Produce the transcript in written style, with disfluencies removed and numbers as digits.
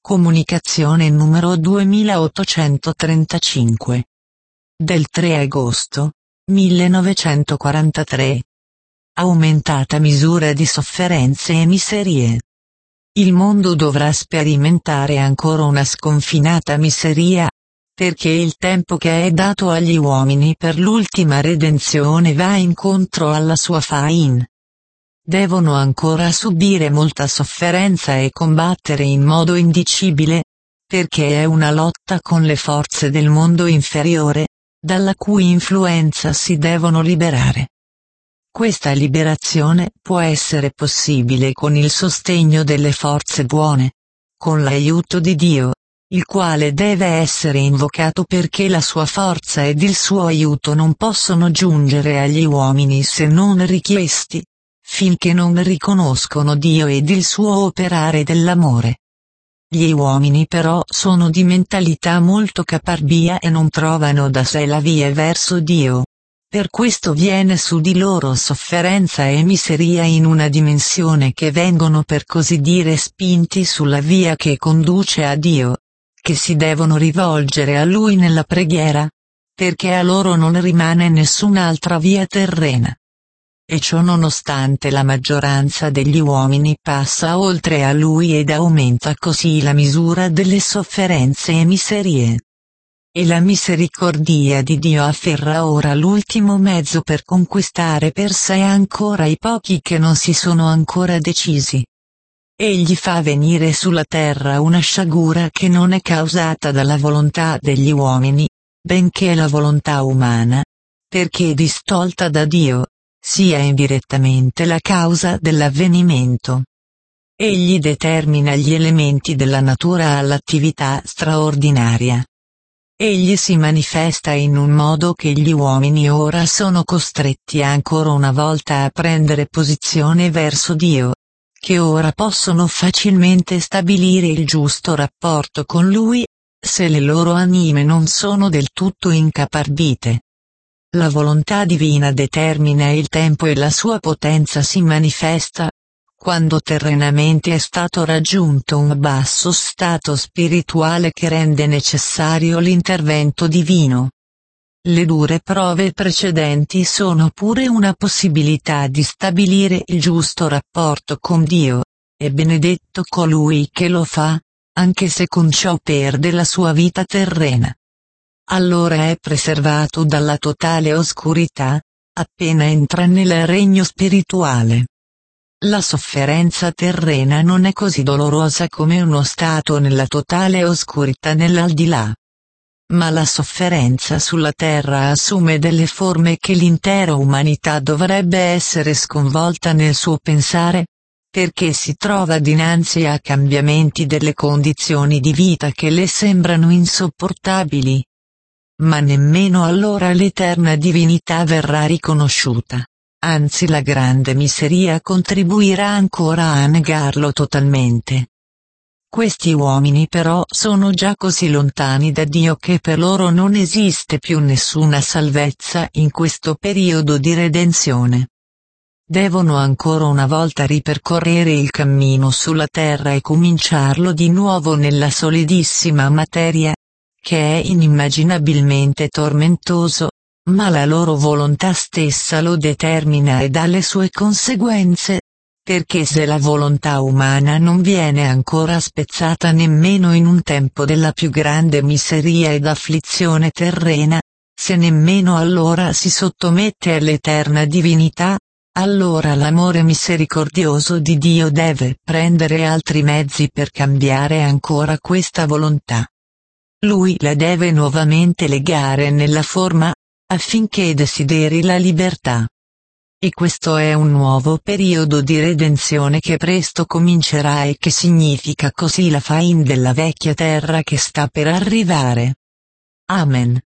Comunicazione numero 2835. Del 3 agosto 1943. Aumentata misura di sofferenze e miserie. Il mondo dovrà sperimentare ancora una sconfinata miseria, perché il tempo che è dato agli uomini per l'ultima redenzione va incontro alla sua fine. Devono ancora subire molta sofferenza e combattere in modo indicibile, perché è una lotta con le forze del mondo inferiore, dalla cui influenza si devono liberare. Questa liberazione può essere possibile con il sostegno delle forze buone, con l'aiuto di Dio, il quale deve essere invocato perché la sua forza ed il suo aiuto non possono giungere agli uomini se non richiesti, finché non riconoscono Dio ed il suo operare dell'amore. Gli uomini però sono di mentalità molto caparbia e non trovano da sé la via verso Dio. Per questo viene su di loro sofferenza e miseria in una dimensione che vengono per così dire spinti sulla via che conduce a Dio, che si devono rivolgere a Lui nella preghiera, perché a loro non rimane nessun'altra via terrena. E ciò nonostante la maggioranza degli uomini passa oltre a Lui ed aumenta così la misura delle sofferenze e miserie. E la misericordia di Dio afferra ora l'ultimo mezzo per conquistare per sé ancora i pochi che non si sono ancora decisi. Egli fa venire sulla terra una sciagura che non è causata dalla volontà degli uomini, benché la volontà umana, perché distolta da Dio, sia indirettamente la causa dell'avvenimento. Egli determina gli elementi della natura all'attività straordinaria. Egli si manifesta in un modo che gli uomini ora sono costretti ancora una volta a prendere posizione verso Dio, che ora possono facilmente stabilire il giusto rapporto con Lui, se le loro anime non sono del tutto incaparbite. La volontà divina determina il tempo e la sua potenza si manifesta, quando terrenamente è stato raggiunto un basso stato spirituale che rende necessario l'intervento divino. Le dure prove precedenti sono pure una possibilità di stabilire il giusto rapporto con Dio, e benedetto colui che lo fa, anche se con ciò perde la sua vita terrena. Allora è preservato dalla totale oscurità, appena entra nel regno spirituale. La sofferenza terrena non è così dolorosa come uno stato nella totale oscurità nell'aldilà. Ma la sofferenza sulla terra assume delle forme che l'intera umanità dovrebbe essere sconvolta nel suo pensare, perché si trova dinanzi a cambiamenti delle condizioni di vita che le sembrano insopportabili. Ma nemmeno allora l'eterna divinità verrà riconosciuta. Anzi, la grande miseria contribuirà ancora a negarlo totalmente. Questi uomini però sono già così lontani da Dio che per loro non esiste più nessuna salvezza in questo periodo di redenzione. Devono ancora una volta ripercorrere il cammino sulla terra e cominciarlo di nuovo nella solidissima materia, che è inimmaginabilmente tormentoso, ma la loro volontà stessa lo determina e dà le sue conseguenze, perché se la volontà umana non viene ancora spezzata nemmeno in un tempo della più grande miseria ed afflizione terrena, se nemmeno allora si sottomette all'eterna divinità, allora l'amore misericordioso di Dio deve prendere altri mezzi per cambiare ancora questa volontà. Lui la deve nuovamente legare nella forma, affinché desideri la libertà. E questo è un nuovo periodo di redenzione che presto comincerà e che significa così la fine della vecchia terra che sta per arrivare. Amen.